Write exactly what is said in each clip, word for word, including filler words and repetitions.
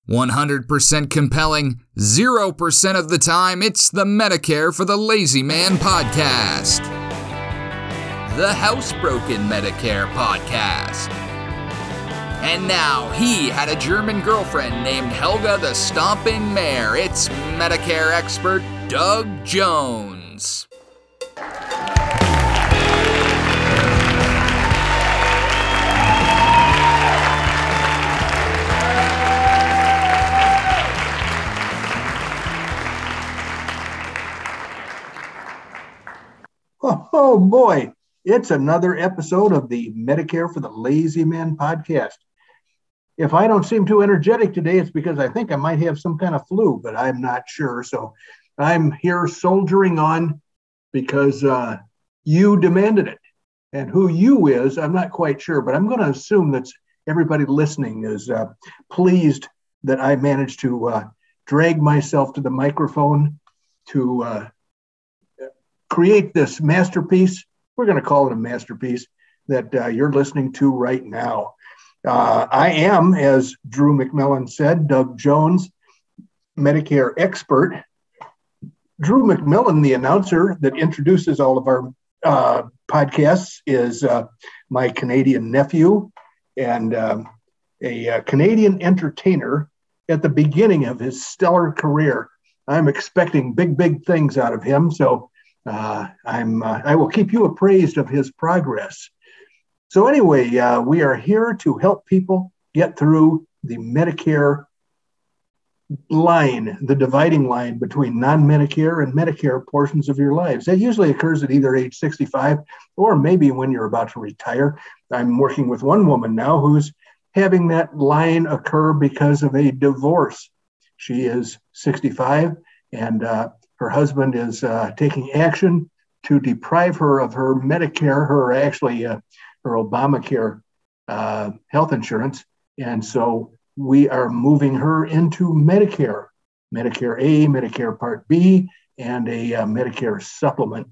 one hundred percent compelling, zero percent of the time, it's the Medicare for the Lazy Man podcast. The Housebroken Medicare podcast. And now, he had a German girlfriend named Helga the Stomping Mare. It's Medicare expert Doug Jones. Oh boy, it's another episode of the Medicare for the Lazy Man podcast. If I don't seem too energetic today, it's because I think I might have some kind of flu, but I'm not sure. So I'm here soldiering on because uh, you demanded it. And who you is, I'm not quite sure, but I'm going to assume that everybody listening is uh, pleased that I managed to uh, drag myself to the microphone to uh, create this masterpiece. We're going to call it a masterpiece that uh, you're listening to right now. Uh, I am, as Drew McMillan said, Doug Jones, Medicare expert. Drew McMillan, the announcer that introduces all of our uh, podcasts, is uh, my Canadian nephew and um, a, a Canadian entertainer at the beginning of his stellar career. I'm expecting big, big things out of him. So Uh, I'm, uh, I will keep you appraised of his progress. So anyway, uh, we are here to help people get through the Medicare line, the dividing line between non-Medicare and Medicare portions of your lives. That usually occurs at either age sixty-five or maybe when you're about to retire. I'm working with one woman now who's having that line occur because of a divorce. She is sixty-five and uh, her husband is uh, taking action to deprive her of her Medicare, her actually uh, her Obamacare uh, health insurance. And so we are moving her into Medicare, Medicare A, Medicare Part B, and a uh, Medicare supplement.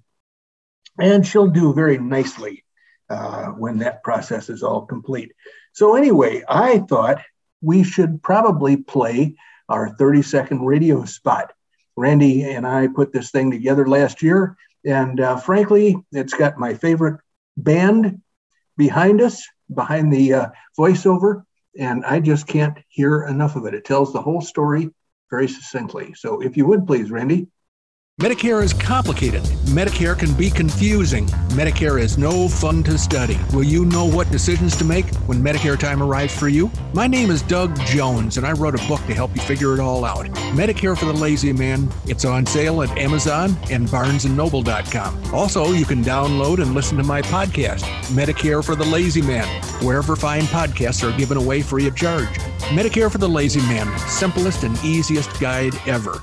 And she'll do very nicely uh, when that process is all complete. So anyway, I thought we should probably play our thirty second radio spot. Randy and I put this thing together last year, and uh, frankly, it's got my favorite band behind us, behind the uh, voiceover, and I just can't hear enough of it. It tells the whole story very succinctly. So if you would please, Randy. Medicare is complicated. Medicare can be confusing. Medicare is no fun to study. Will you know what decisions to make when Medicare time arrives for you? My name is Doug Jones, and I wrote a book to help you figure it all out. Medicare for the Lazy Man. It's on sale at Amazon and barnes and noble dot com. Also, you can download and listen to my podcast, Medicare for the Lazy Man, wherever fine podcasts are given away free of charge. Medicare for the Lazy Man, simplest and easiest guide ever.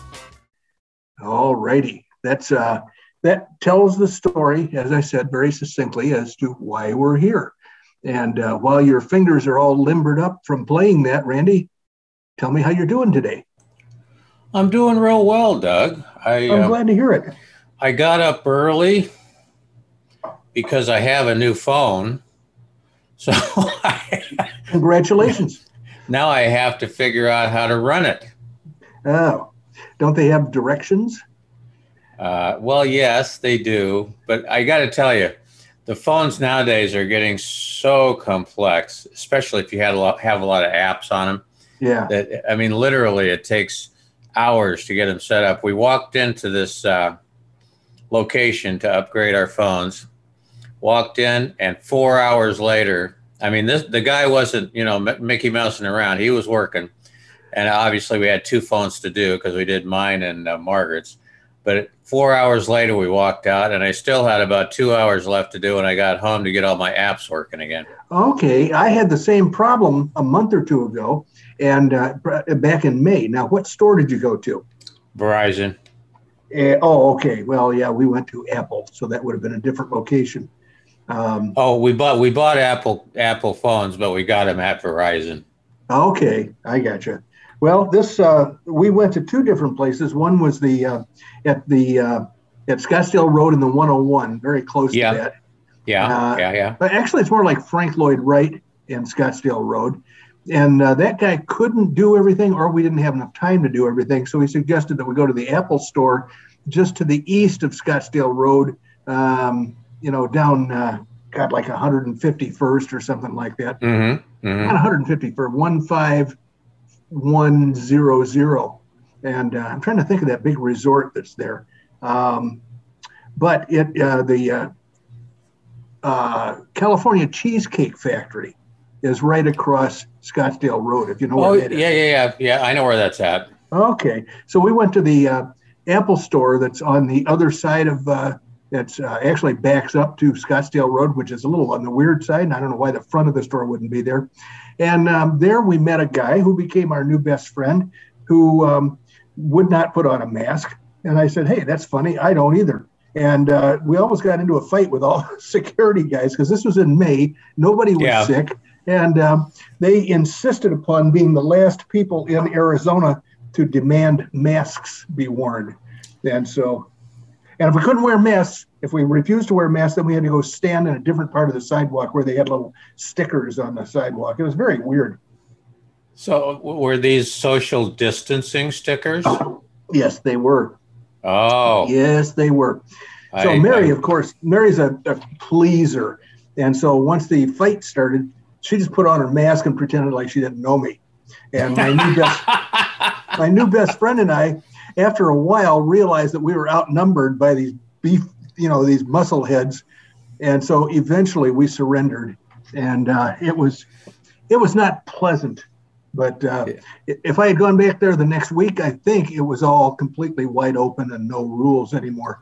All righty. That's uh, that tells the story, as I said, very succinctly as to why we're here. And uh, while your fingers are all limbered up from playing that, Randy, tell me how you're doing today. I'm doing real well, Doug. I, I'm uh, glad to hear it. I got up early because I have a new phone. So I, Congratulations. Now I have to figure out how to run it. Oh. Don't they have directions? Uh, well, yes, they do. But I got to tell you, the phones nowadays are getting so complex, especially if you had a lot, have a lot of apps on them. Yeah. That, I mean, literally, it takes hours to get them set up. We walked into this uh, location to upgrade our phones, walked in, and four hours later, I mean, this the guy wasn't, you know, Mickey Mousing around. He was working. And obviously we had two phones to do because we did mine and uh, Margaret's. But four hours later, we walked out, and I still had about two hours left to do when I got home to get all my apps working again. Okay. I had the same problem a month or two ago, and uh, back in May. Now, what store did you go to? Verizon. Uh, oh, okay. Well, yeah, we went to Apple, so that would have been a different location. Um, oh, we bought we bought Apple Apple phones, but we got them at Verizon. Okay, I gotcha. Well, this uh, we went to two different places. One was the uh, at the uh, at Scottsdale Road in the one oh one, very close yeah. to that. Yeah, uh, yeah, yeah. But actually, it's more like Frank Lloyd Wright and Scottsdale Road. And uh, that guy couldn't do everything, or we didn't have enough time to do everything. So he suggested that we go to the Apple store just to the east of Scottsdale Road, um, you know, down, uh, God, like one hundred fifty-first or something like that. Mm-hmm. Mm-hmm. Not one hundred fifty-first, one five one zero zero. And uh, I'm trying to think of that big resort that's there. Um, but it uh, the uh, uh, California Cheesecake Factory is right across Scottsdale Road, if you know where Oh, that is. yeah, yeah, yeah. Yeah, I know where that's at. Okay. So we went to the uh, Apple store that's on the other side of, uh, that's uh, actually backs up to Scottsdale Road, which is a little on the weird side. And I don't know why the front of the store wouldn't be there. And um, there we met a guy who became our new best friend who um, would not put on a mask. And I said, hey, that's funny. I don't either. And uh, we almost got into a fight with all security guys because this was in May. Nobody was Yeah. sick. And um, they insisted upon being the last people in Arizona to demand masks be worn. And so, and if we couldn't wear masks, if we refused to wear masks, then we had to go stand in a different part of the sidewalk where they had little stickers on the sidewalk. It was very weird. So were these social distancing stickers? Yes, they were. Oh. Yes, they were. So I- Mary, I- of course, Mary's a, a pleaser. And so once the fight started, she just put on her mask and pretended like she didn't know me. And my new best, my new best friend and I, after a while, realized that we were outnumbered by these beef, you know, these muscle heads. And so eventually we surrendered. And uh, it was, it was not pleasant. But uh, Yeah. if I had gone back there the next week, I think it was all completely wide open and no rules anymore.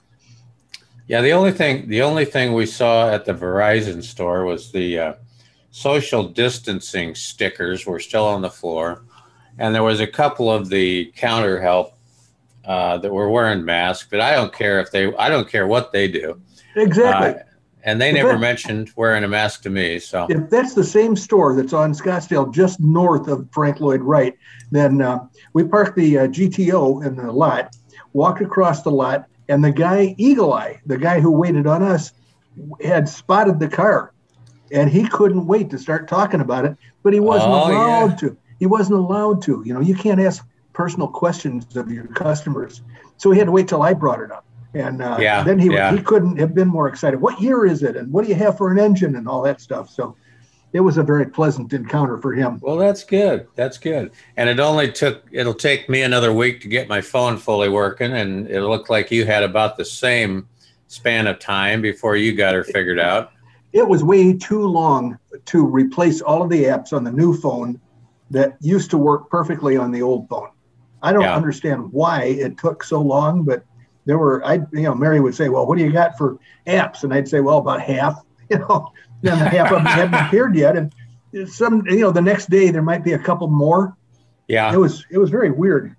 Yeah, the only thing the only thing we saw at the Verizon store was the uh, social distancing stickers were still on the floor, and there was a couple of the counter help uh, that were wearing masks. But I don't care if they I don't care what they do. Exactly. Uh, and they If never that- mentioned wearing a mask to me. So If that's the same store that's on Scottsdale, just north of Frank Lloyd Wright, then uh, we parked the uh, G T O in the lot, walked across the lot, and the guy, Eagle Eye, the guy who waited on us, had spotted the car, and he couldn't wait to start talking about it, but he wasn't Oh, allowed yeah. to. He wasn't allowed to. You know, you can't ask personal questions of your customers. So he had to wait till I brought it up. And uh, Yeah, then he yeah. he couldn't have been more excited. What year is it? And what do you have for an engine and all that stuff? So it was a very pleasant encounter for him. well, that's good. That's good. And it only took it'll take me another week to get my phone fully working, and it looked like you had about the same span of time before you got her figured out. It was way too long to replace all of the apps on the new phone that used to work perfectly on the old phone. I don't Yeah. understand why it took so long, but there were, I, you know, Mary would say, well, what do you got for apps? And I'd say, well, about half, you know, then half of them hadn't appeared yet. And some, you know, the next day there might be a couple more. Yeah. It was, it was very weird.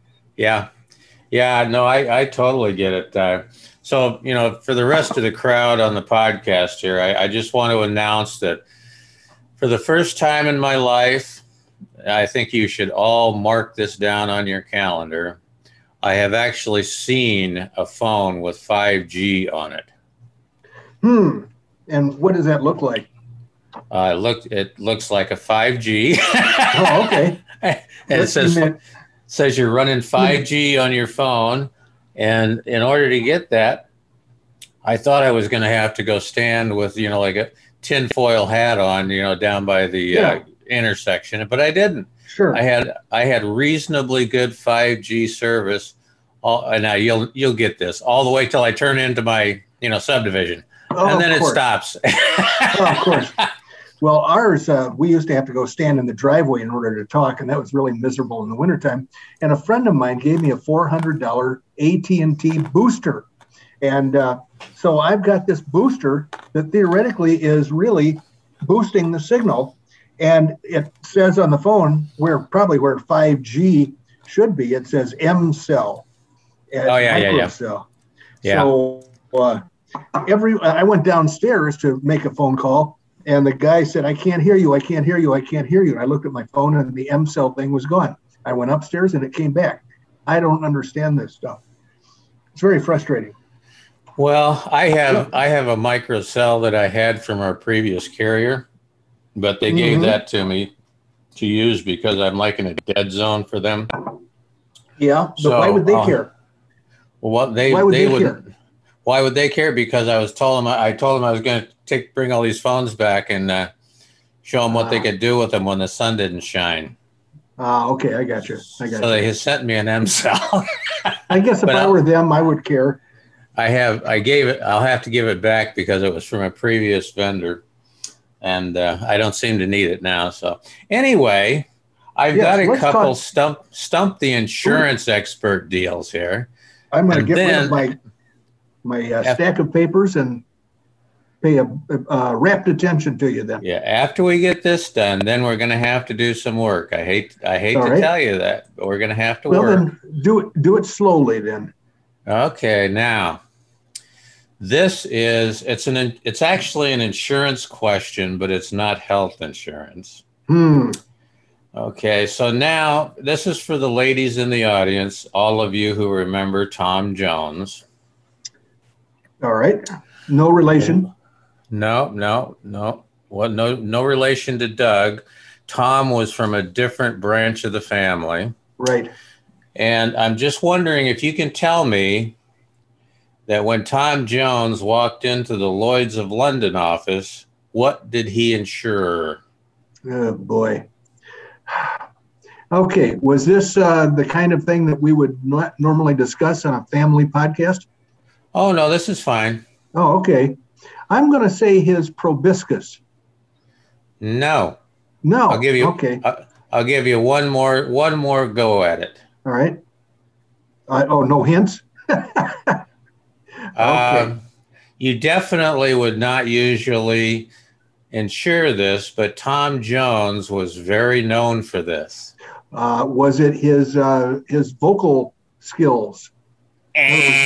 Yeah. Yeah. No, I, I totally get it. Uh, so, you know, for the rest of the crowd on the podcast here, I, I just want to announce that for the first time in my life, I think you should all mark this down on your calendar. I have actually seen a phone with five G on it. Hmm. And what does that look like? Uh, it looked, it looks like a five G. Oh, okay. And it Let's says, admit- says you're running five G on your phone. And in order to get that, I thought I was going to have to go stand with, you know, like a tinfoil hat on, you know, down by the Yeah. uh, intersection, but I didn't. Sure. I had I had reasonably good five G service. All, and now you'll you'll get this all the way till I turn into my you know subdivision, Oh, and then of it course. stops. Oh, of course. Well, ours, uh, we used to have to go stand in the driveway in order to talk, and that was really miserable in the wintertime. And a friend of mine gave me a four hundred dollars A T and T booster. And uh, so I've got this booster that theoretically is really boosting the signal. And it says on the phone, where probably where five G should be, it says M cell. Oh, yeah, yeah, yeah. Microcell. Yeah. So uh, every I went downstairs to make a phone call, and the guy said, I can't hear you, I can't hear you, I can't hear you. And I looked at my phone, and the M cell thing was gone. I went upstairs, and it came back. I don't understand this stuff. It's very frustrating. Well, I have I have a microcell that I had from our previous carrier, but they gave Mhm. that to me to use because I'm like in a dead zone for them. Yeah, but So, why would they uh, care? Well, what they Why would they, they would. care? Why would they care? Because I was told them I told them I was going to take bring all these phones back and uh, show them what they Ah. could do with them when the sun didn't shine. Ah, okay, I got you. I got So you. they sent me an M cell. I guess if But I I'll- were them, I would care. I have I gave it. I'll have to give it back because it was from a previous vendor, and uh, I don't seem to need it now. So anyway, I've Yes, got a let's couple talk- stump stump the insurance expert deals here. I'm going to And get rid then- of my my uh, Af- stack of papers and pay a, uh, rapt attention to you then. Yeah, after we get this done, then we're going to have to do some work. I hate I hate All to right. tell you that, but we're going to have to Well, work. then do it do it slowly then. Okay, now this is it's an it's actually an insurance question, but it's not health insurance. Hmm. Okay, so now this is for the ladies in the audience, all of you who remember Tom Jones. All right. No relation. No, no, no. Well, no, no relation to Doug. Tom was from a different branch of the family. Right. And I'm just wondering if you can tell me that when Tom Jones walked into the Lloyd's of London office, what did he insure? Oh boy. Okay. Was this uh, the kind of thing that we would not normally discuss on a family podcast? Oh, no, this is fine. Oh, okay. I'm going to say his proboscis. No, No. I'll give you. Okay. I- I'll give you one more one more go at it. All right. Uh, oh, no hints? Okay. Um, you definitely would not usually insure this, but Tom Jones was very known for this. Uh, was it his uh, his vocal skills? No.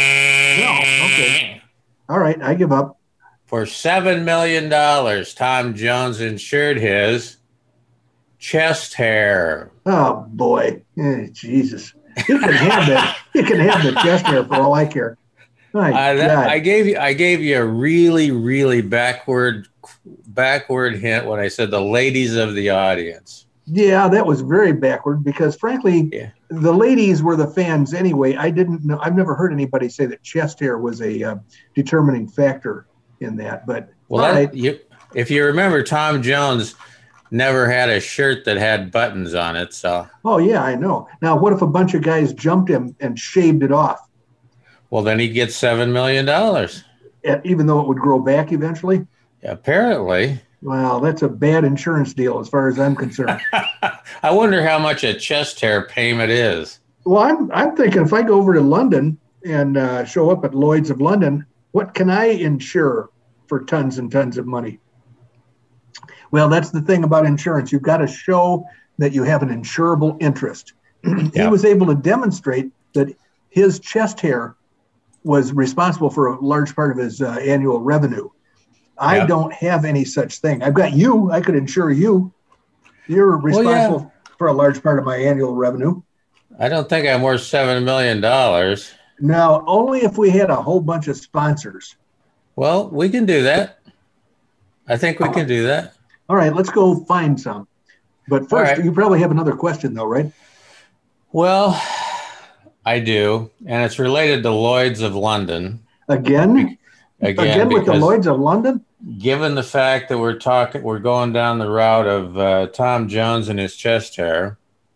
Okay. All right. I give up. For seven million dollars, Tom Jones insured his chest hair. Oh boy. Eh, Jesus. You can have that. You can have the chest hair for all I care. My Uh, that, God. I gave you I gave you a really, really backward backward hint when I said the ladies of the audience. Yeah, that was very backward because frankly, Yeah. the ladies were the fans anyway. I didn't know. I've never heard anybody say that chest hair was a uh, determining factor in that. But Well, all that, right. you, if you remember, Tom Jones never had a shirt that had buttons on it. So, Oh yeah, I know. Now, what if a bunch of guys jumped him and shaved it off, well, then he'd get seven million dollars. eh, even though it would grow back eventually? Apparently. Well, that's a bad insurance deal as far as I'm concerned. I wonder how much a chest hair payment is. Well, I'm I'm thinking if I go over to London and uh, show up at Lloyd's of London, what can I insure for tons and tons of money? Well, that's the thing about insurance. You've got to show that you have an insurable interest. He Yeah. was able to demonstrate that his chest hair was responsible for a large part of his uh, annual revenue. I Yeah. don't have any such thing. I've got you. I could insure you. You're responsible for a large part of my annual revenue. I don't think I'm worth seven million dollars. Now, only if we had a whole bunch of sponsors. Well, we can do that. I think we can do that. All right, let's go find some. But first, All right. you probably have another question, though, right? Well, I do, and it's related to Lloyd's of London. Again? Again, Again with the because Lloyd's of London? given the fact that we're talking, we're going down the route of uh, Tom Jones and his chest hair.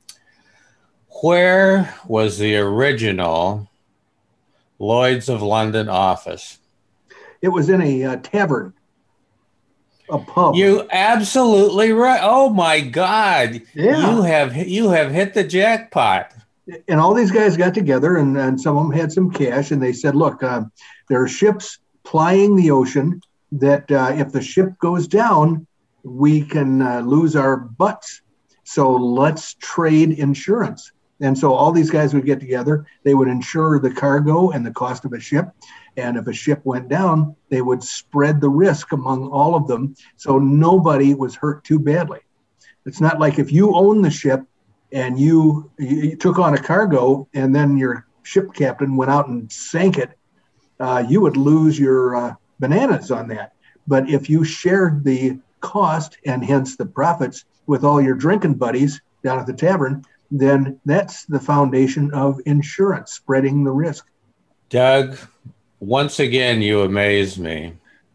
Where was the original Lloyd's of London office? It was in a uh, tavern, a pub. You absolutely right. Oh my God! Yeah. You have you have hit the jackpot. And all these guys got together, and, and some of them had some cash, and they said, look, uh, there are ships plying the ocean that uh, if the ship goes down, we can uh, lose our butts. So let's trade insurance. And so all these guys would get together. They would insure the cargo and the cost of a ship. And if a ship went down, they would spread the risk among all of them. So nobody was hurt too badly. It's not like if you own the ship and you, you took on a cargo and then your ship captain went out and sank it, uh, you would lose your uh, bananas on that. But if you shared the cost and hence the profits with all your drinking buddies down at the tavern, then that's the foundation of insurance, spreading the risk. Doug, once again, you amaze me.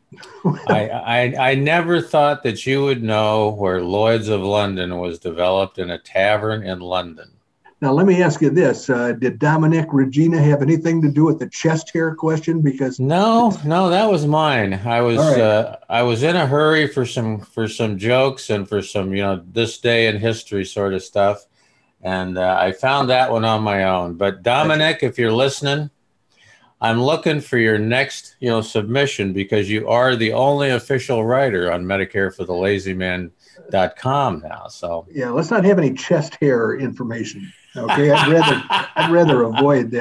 I, I I never thought that you would know where Lloyd's of London was developed in a tavern in London. Now, let me ask you this. Uh, did Dominic Regina have anything to do with the chest hair question? Because no, no, that was mine. I was right. uh, I was in a hurry for some for some jokes and for some, you know, this day in history sort of stuff. And uh, I found that one on my own. But Dominic, if you're listening, I'm looking for your next, you know, submission, because you are the only official writer on Medicare for the Lazy Man dot com now. So yeah, let's not have any chest hair information. Okay, I'd rather I'd rather avoid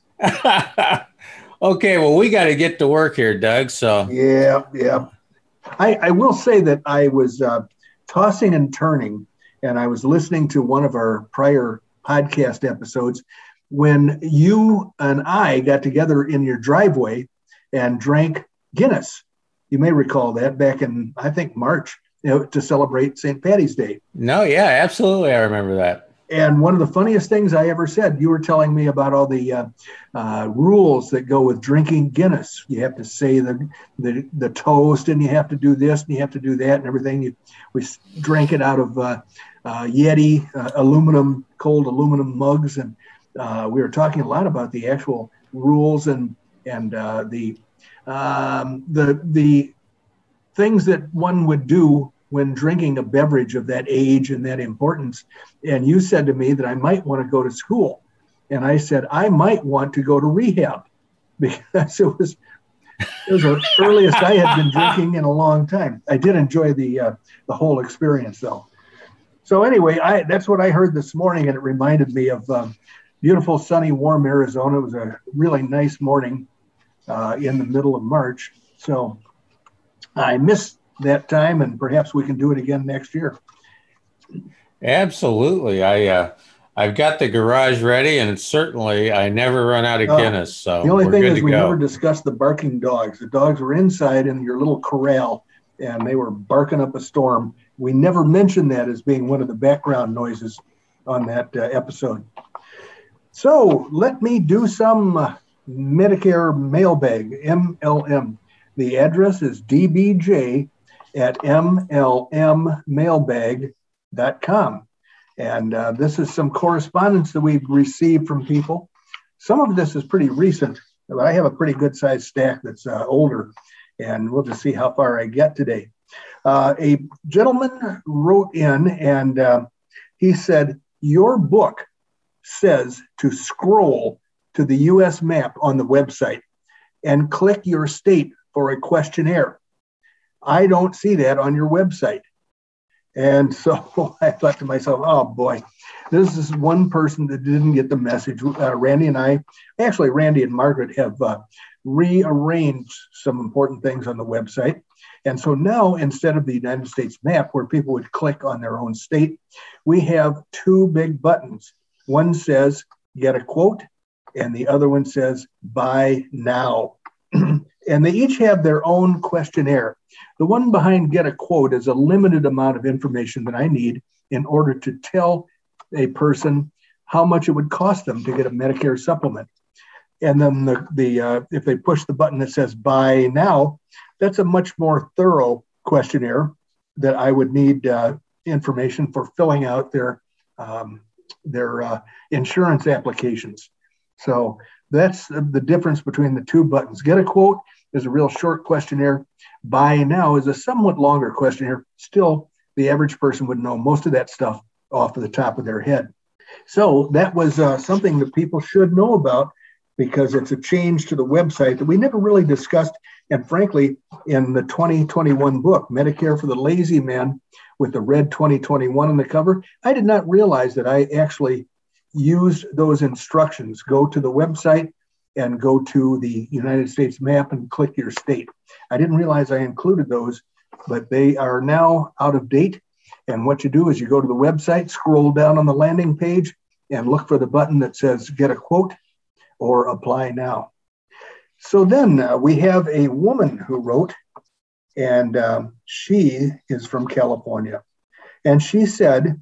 that. Okay, well, we got to get to work here, Doug. So yeah, yeah. I, I will say that I was uh, tossing and turning, and I was listening to one of our prior podcast episodes when you and I got together in your driveway and drank Guinness. You may recall that back in, I think, March, you know, to celebrate Saint Patty's Day. No, yeah, absolutely. I remember that. And one of the funniest things I ever said, you were telling me about all the uh, uh, rules that go with drinking Guinness. You have to say the, the the toast, and you have to do this, and you have to do that, and everything. You, we drank it out of uh, uh, Yeti uh, aluminum, cold aluminum mugs, and uh, we were talking a lot about the actual rules and and uh, the um, the the things that one would do when drinking a beverage of that age and that importance. And you said to me that I might want to go to school. And I said, I might want to go to rehab, because it was, it was the earliest I had been drinking in a long time. I did enjoy the uh, the whole experience, though. So anyway, I that's what I heard this morning, and it reminded me of um, beautiful, sunny, warm Arizona. It was a really nice morning uh, in the middle of March. So I missed that time, and perhaps we can do it again next year. Absolutely. I uh, I've got the garage ready, and certainly I never run out of uh, Guinness. So the only we're thing good is to we go. never discussed the barking dogs. The dogs were inside in your little corral, and they were barking up a storm. We never mentioned that as being one of the background noises on that uh, episode. So let me do some uh, Medicare mailbag, M L M. The address is D B J at M L M mailbag dot com. And uh, this is some correspondence that we've received from people. Some of this is pretty recent, but I have a pretty good sized stack that's uh, older, and we'll just see how far I get today. Uh, a gentleman wrote in, and uh, he said, your book says to scroll to the U S map on the website and click your state for a questionnaire. I don't see that on your website. And so I thought to myself, oh boy, this is one person that didn't get the message. Uh, Randy and I, actually Randy and Margaret have uh, rearranged some important things on the website. And so now, instead of the United States map where people would click on their own state, we have two big buttons. One says, get a quote, and the other one says, buy now. And they each have their own questionnaire. The one behind get a quote is a limited amount of information that I need in order to tell a person how much it would cost them to get a Medicare supplement. And then the, the uh, if they push the button that says buy now, that's a much more thorough questionnaire that I would need uh, information for filling out their, um, their uh, insurance applications. So that's the difference between the two buttons. Get a quote is a real short questionnaire. Buy now is a somewhat longer questionnaire. Still, the average person would know most of that stuff off of the top of their head. So that was uh, something that people should know about, because it's a change to the website that we never really discussed. And frankly, in the twenty twenty-one book, Medicare for the Lazy Man, with the red twenty twenty-one on the cover, I did not realize that I actually used those instructions. Go to the website and go to the United States map and click your state. I didn't realize I included those, but they are now out of date. And what you do is you go to the website, scroll down on the landing page, and look for the button that says get a quote or apply now. So then uh, we have a woman who wrote, and um, she is from California. And she said,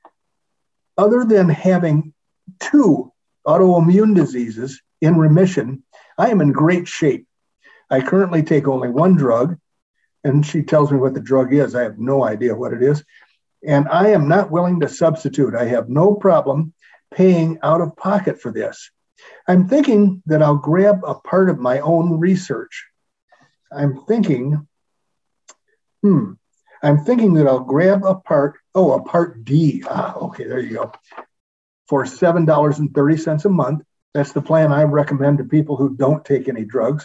other than having two autoimmune diseases in remission, I am in great shape. I currently take only one drug, and she tells me what the drug is. I have no idea what it is. And I am not willing to substitute. I have no problem paying out of pocket for this. I'm thinking that I'll grab a part of my own research. I'm thinking, hmm, I'm thinking that I'll grab a part, oh, a part D. Ah, okay, there you go. For seven dollars and thirty cents a month. That's the plan I recommend to people who don't take any drugs.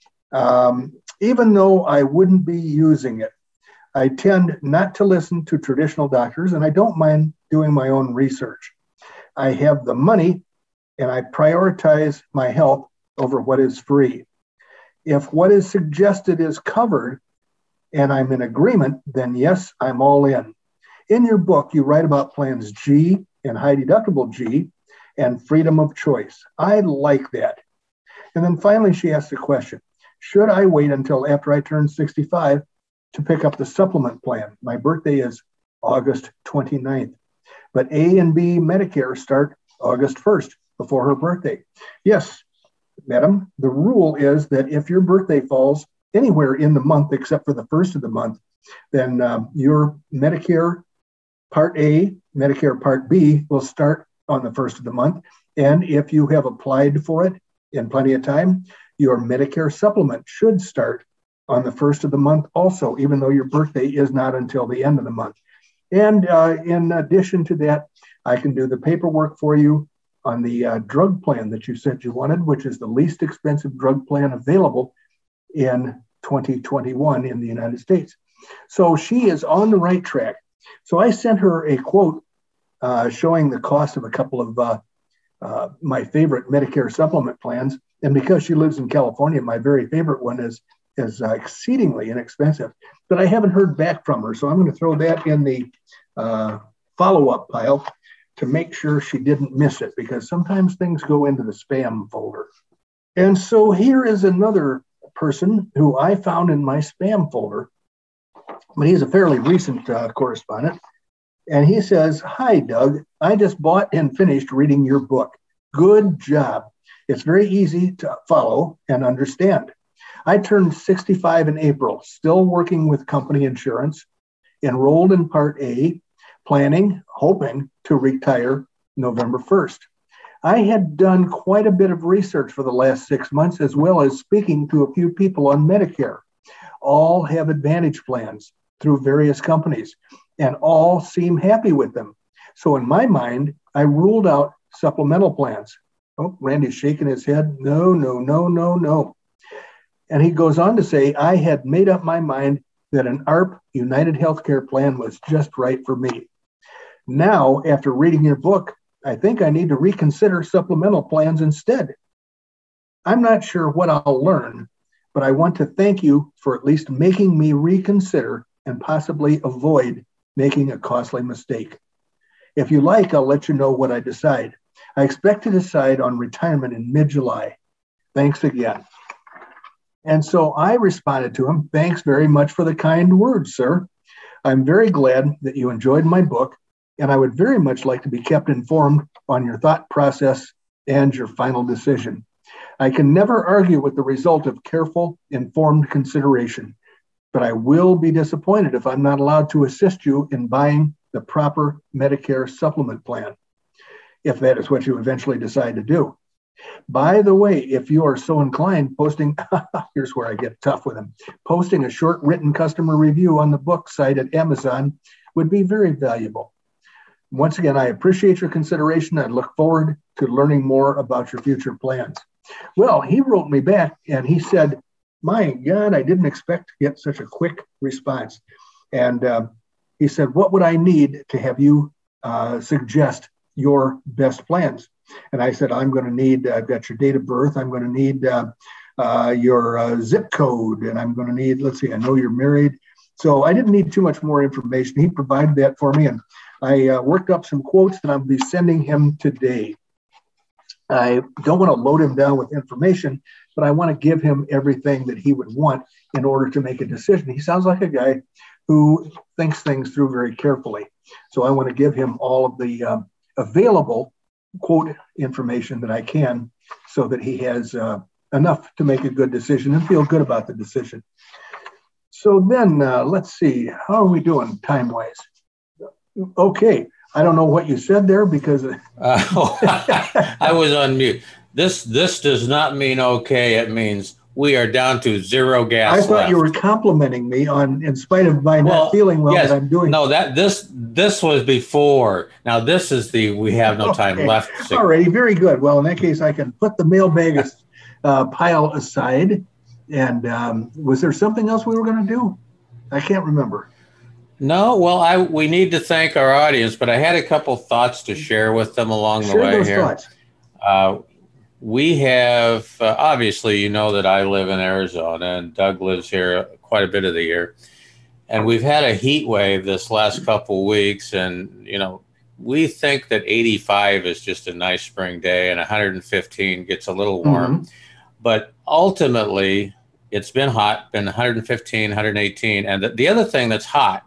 Um, even though I wouldn't be using it, I tend not to listen to traditional doctors, and I don't mind doing my own research. I have the money, and I prioritize my health over what is free. If what is suggested is covered, and I'm in agreement, then yes, I'm all in. In your book, you write about plans G and high deductible G and freedom of choice. I like that. And then finally, she asked the question, should I wait until after I turn sixty-five to pick up the supplement plan? My birthday is August twenty-ninth, but A and B Medicare start August first before her birthday. Yes, madam, the rule is that if your birthday falls anywhere in the month except for the first of the month, then um, your Medicare Part A, Medicare Part B will start on the first of the month. And if you have applied for it in plenty of time, your Medicare supplement should start on the first of the month also, even though your birthday is not until the end of the month. And uh, in addition to that, I can do the paperwork for you on the uh, drug plan that you said you wanted, which is the least expensive drug plan available in twenty twenty-one in the United States. So she is on the right track. So I sent her a quote uh, showing the cost of a couple of uh, uh, my favorite Medicare supplement plans. And because she lives in California, my very favorite one is, is uh, exceedingly inexpensive. But I haven't heard back from her. So I'm going to throw that in the uh, follow-up pile to make sure she didn't miss it, because sometimes things go into the spam folder. And so here is another person who I found in my spam folder, but he's a fairly recent uh, correspondent. And he says, hi, Doug, I just bought and finished reading your book. Good job. It's very easy to follow and understand. I turned sixty-five in April, still working with company insurance, enrolled in Part A, planning, hoping to retire November first. I had done quite a bit of research for the last six months, as well as speaking to a few people on Medicare. All have Advantage plans through various companies, and all seem happy with them. So in my mind, I ruled out supplemental plans. Oh, Randy's shaking his head. No, no, no, no, no. And he goes on to say, I had made up my mind that an A A R P United Healthcare plan was just right for me. Now, after reading your book, I think I need to reconsider supplemental plans instead. I'm not sure what I'll learn, but I want to thank you for at least making me reconsider and possibly avoid making a costly mistake. If you like, I'll let you know what I decide. I expect to decide on retirement in mid-July. Thanks again. And so I responded to him, thanks very much for the kind words, sir. I'm very glad that you enjoyed my book, and I would very much like to be kept informed on your thought process and your final decision. I can never argue with the result of careful, informed consideration, but I will be disappointed if I'm not allowed to assist you in buying the proper Medicare supplement plan, if that is what you eventually decide to do. By the way, if you are so inclined, posting, here's where I get tough with him, posting a short written customer review on the book site at Amazon would be very valuable. Once again, I appreciate your consideration. I look forward to learning more about your future plans. Well, he wrote me back and he said, my God, I didn't expect to get such a quick response. And uh, he said, what would I need to have you uh, suggest your best plans? And I said, I'm going to need, uh, I've got your date of birth. I'm going to need uh, uh, your uh, zip code. And I'm going to need, let's see, I know you're married. So I didn't need too much more information. He provided that for me. And I uh, worked up some quotes that I'll be sending him today. I don't want to load him down with information, but I want to give him everything that he would want in order to make a decision. He sounds like a guy who thinks things through very carefully. So I want to give him all of the uh, available quote information that I can so that he has uh, enough to make a good decision and feel good about the decision. So then uh, let's see, how are we doing time-wise? Okay, I don't know what you said there because uh, oh, I was on mute. This this does not mean okay. It means we are down to zero gas. I thought left. you were complimenting me on, in spite of my well, not feeling well, yes. that I'm doing. No, that this this was before. Now this is the we have no time okay. left. All righty, very good. Well, in that case, I can put the mailbag uh, pile aside. And um, was there something else we were going to do? I can't remember. No, well, I we need to thank our audience, but I had a couple thoughts to share with them along Share the way those here. Thoughts. Uh, we have, uh, obviously, you know that I live in Arizona and Doug lives here quite a bit of the year. And we've had a heat wave this last couple weeks. And, you know, we think that eighty-five is just a nice spring day and one hundred fifteen gets a little warm. Mm-hmm. But ultimately, it's been hot, been one hundred fifteen, one hundred eighteen. And the, the other thing that's hot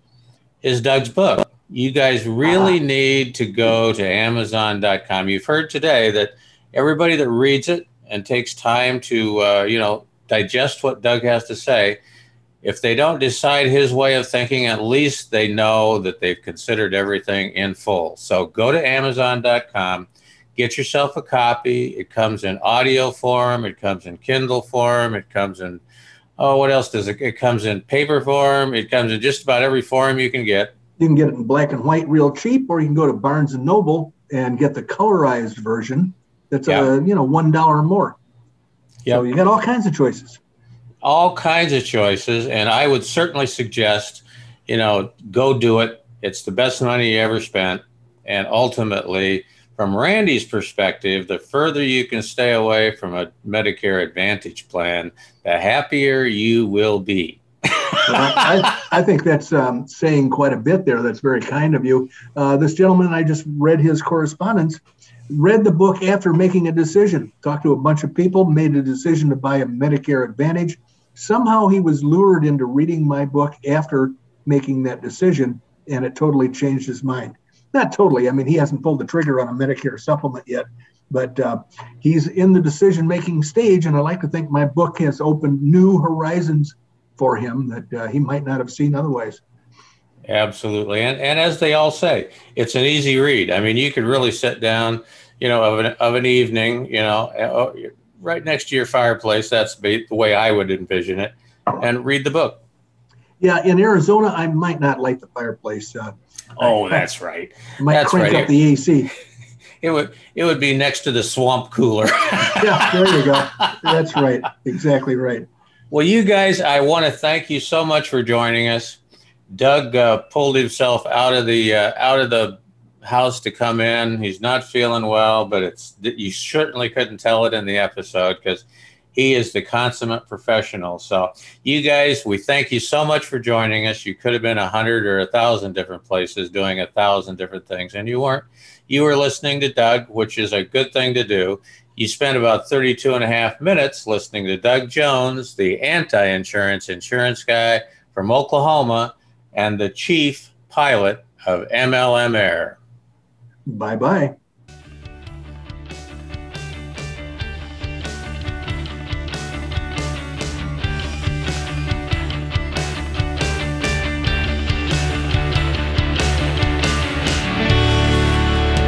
is Doug's book. You guys really uh-huh. need to go to amazon dot com. You've heard today that everybody that reads it and takes time to, uh, you know, digest what Doug has to say, if they don't decide his way of thinking, at least they know that they've considered everything in full. So go to amazon dot com, get yourself a copy. It comes in audio form. It comes in Kindle form. It comes in, oh, what else does it? It comes in paper form. It comes in just about every form you can get. You can get it in black and white real cheap, or you can go to Barnes and Noble and get the colorized version. That's yep. a, you know, one dollar or more. Yep. So you got all kinds of choices. All kinds of choices. And I would certainly suggest, you know, go do it. It's the best money you ever spent. And ultimately, from Randy's perspective, the further you can stay away from a Medicare Advantage plan, the happier you will be. Well, I, I think that's um, saying quite a bit there. That's very kind of you. Uh, this gentleman, I just read his correspondence, read the book after making a decision, talked to a bunch of people, made a decision to buy a Medicare Advantage. Somehow he was lured into reading my book after making that decision, and it totally changed his mind. Not totally. I mean, he hasn't pulled the trigger on a Medicare supplement yet, but uh, he's in the decision-making stage, and I like to think my book has opened new horizons for him that uh, he might not have seen otherwise. Absolutely. And and as they all say, it's an easy read. I mean, you could really sit down, you know, of an, of an evening, you know, right next to your fireplace. That's the way I would envision it, and read the book. Yeah. In Arizona, I might not light the fireplace. Uh, oh, that's right. I might that's crank right. up the A C. It would it would be next to the swamp cooler. Yeah, there you go. That's right. Exactly right. Well, you guys, I want to thank you so much for joining us. Doug uh, pulled himself out of the uh, out of the house to come in. He's not feeling well, but it's you certainly couldn't tell it in the episode because he is the consummate professional. So you guys, we thank you so much for joining us. You could have been a hundred or a thousand different places doing a thousand different things, and you weren't. You were listening to Doug, which is a good thing to do. You spent about thirty-two and a half minutes listening to Doug Jones, the anti-insurance insurance guy from Oklahoma and the chief pilot of M L M Air. Bye-bye.